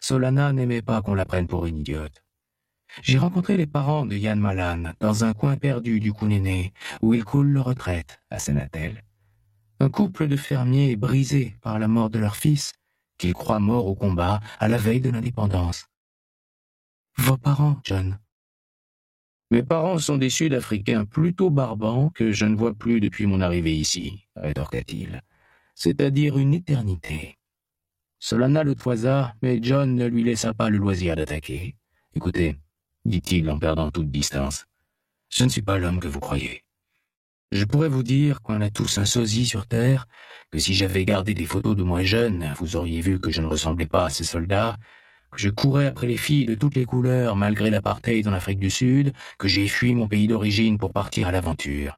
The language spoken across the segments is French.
Solana n'aimait pas qu'on la prenne pour une idiote. J'ai rencontré les parents de Jan Malan dans un coin perdu du Kunene, où ils coulent leur retraite, à Senatel. Un couple de fermiers brisés par la mort de leur fils, qu'ils croient mort au combat à la veille de l'indépendance. Vos parents, John? Mes parents sont des Sud-Africains plutôt barbants que je ne vois plus depuis mon arrivée ici, rétorqua-t-il. C'est-à-dire une éternité. Solana le toisa, mais John ne lui laissa pas le loisir d'attaquer. Écoutez, dit-il en perdant toute distance, je ne suis pas l'homme que vous croyez. Je pourrais vous dire qu'on a tous un sosie sur Terre, que si j'avais gardé des photos de moi jeune, vous auriez vu que je ne ressemblais pas à ces soldats, que je courais après les filles de toutes les couleurs malgré l'apartheid en Afrique du Sud, que j'ai fui mon pays d'origine pour partir à l'aventure.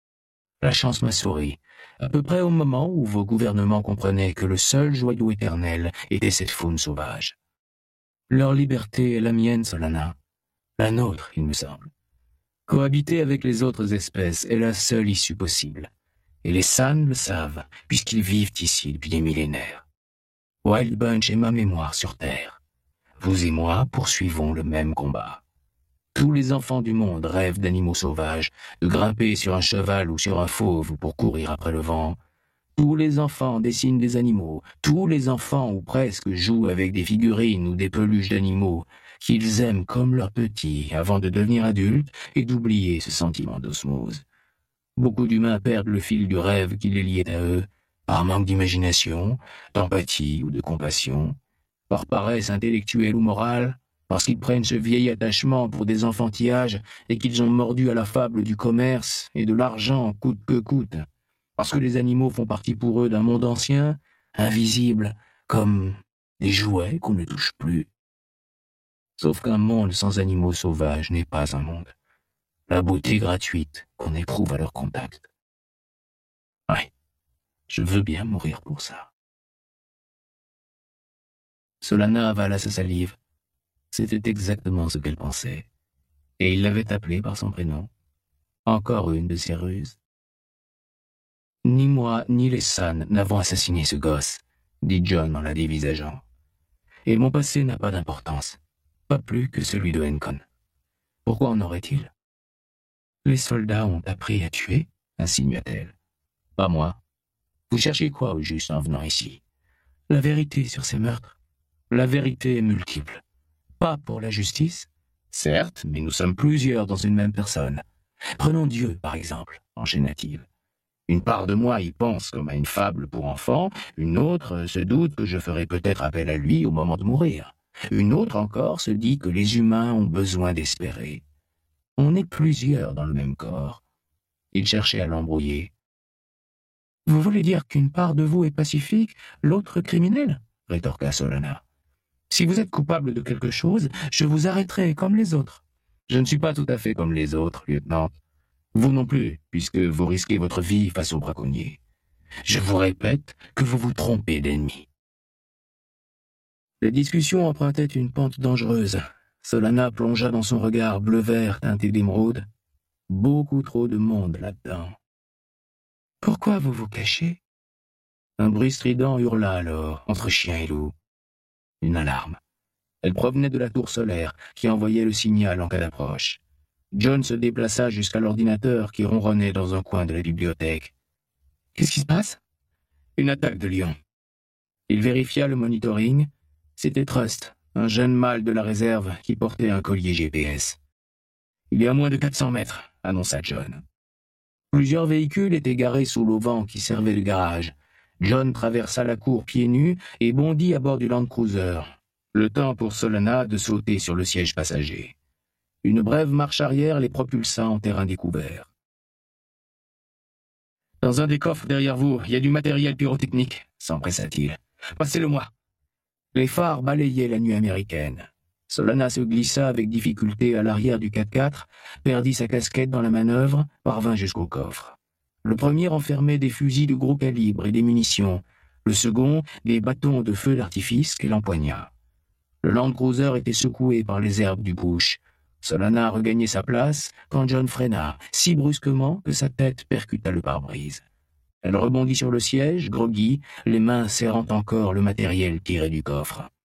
La chance m'a souri, à peu près au moment où vos gouvernements comprenaient que le seul joyau éternel était cette faune sauvage. Leur liberté est la mienne, Solana. La nôtre, il me semble. Cohabiter avec les autres espèces est la seule issue possible. Et les San le savent, puisqu'ils vivent ici depuis des millénaires. Wild Bunch est ma mémoire sur Terre. Vous et moi poursuivons le même combat. Tous les enfants du monde rêvent d'animaux sauvages, de grimper sur un cheval ou sur un fauve pour courir après le vent. Tous les enfants dessinent des animaux. Tous les enfants, ou presque, jouent avec des figurines ou des peluches d'animaux qu'ils aiment comme leurs petits avant de devenir adultes et d'oublier ce sentiment d'osmose. Beaucoup d'humains perdent le fil du rêve qui les liait à eux, par manque d'imagination, d'empathie ou de compassion, par paresse intellectuelle ou morale, parce qu'ils prennent ce vieil attachement pour des enfantillages et qu'ils ont mordu à la fable du commerce et de l'argent coûte que coûte, parce que les animaux font partie pour eux d'un monde ancien, invisible, comme des jouets qu'on ne touche plus. Sauf qu'un monde sans animaux sauvages n'est pas un monde. La beauté gratuite qu'on éprouve à leur contact. Oui, je veux bien mourir pour ça. Solana avala sa salive. C'était exactement ce qu'elle pensait. Et il l'avait appelée par son prénom. Encore une de ses ruses. Ni moi, ni les San n'avons assassiné ce gosse, dit John en la dévisageant. Et mon passé n'a pas d'importance. Pas plus que celui de Encon. Pourquoi en aurait-il? Les soldats ont appris à tuer, insinua-t-elle. Pas moi. Vous cherchez quoi au juste en venant ici? La vérité sur ces meurtres. La vérité est multiple. Pas pour la justice, certes, mais nous sommes plusieurs dans une même personne. Prenons Dieu, par exemple, enchaîna-t-il. Une part de moi y pense comme à une fable pour enfants, une autre se doute que je ferai peut-être appel à lui au moment de mourir. Une autre encore se dit que les humains ont besoin d'espérer. On est plusieurs dans le même corps. Il cherchait à l'embrouiller. Vous voulez dire qu'une part de vous est pacifique, l'autre criminelle? Rétorqua Solana. Si vous êtes coupable de quelque chose, je vous arrêterai comme les autres. Je ne suis pas tout à fait comme les autres, lieutenant. Vous non plus, puisque vous risquez votre vie face aux braconniers. Je vous répète que vous vous trompez d'ennemi. La discussion empruntait une pente dangereuse. Solana plongea dans son regard bleu-vert teinté d'émeraude. Beaucoup trop de monde là-dedans. Pourquoi vous vous cachez? Un bruit strident hurla alors, entre chien et loup. Une alarme. Elle provenait de la tour solaire, qui envoyait le signal en cas d'approche. John se déplaça jusqu'à l'ordinateur qui ronronnait dans un coin de la bibliothèque. « Qu'est-ce qui se passe ?»« Une attaque de lion. » Il vérifia le monitoring. C'était Trust, un jeune mâle de la réserve qui portait un collier GPS. « Il est à moins de 400 mètres, » annonça John. Plusieurs véhicules étaient garés sous l'auvent qui servait de garage. John traversa la cour pieds nus et bondit à bord du Land Cruiser. Le temps pour Solana de sauter sur le siège passager. Une brève marche arrière les propulsa en terrain découvert. « Dans un des coffres derrière vous, il y a du matériel pyrotechnique, » s'empressa-t-il. « Passez-le-moi. » Les phares balayaient la nuit américaine. Solana se glissa avec difficulté à l'arrière du 4x4, perdit sa casquette dans la manœuvre, parvint jusqu'au coffre. Le premier renfermait des fusils de gros calibre et des munitions. Le second, des bâtons de feu d'artifice qu'elle empoigna. Le Land Cruiser était secoué par les herbes du bush. Solana regagnait sa place quand John freina, si brusquement que sa tête percuta le pare-brise. Elle rebondit sur le siège, groggy, les mains serrant encore le matériel tiré du coffre.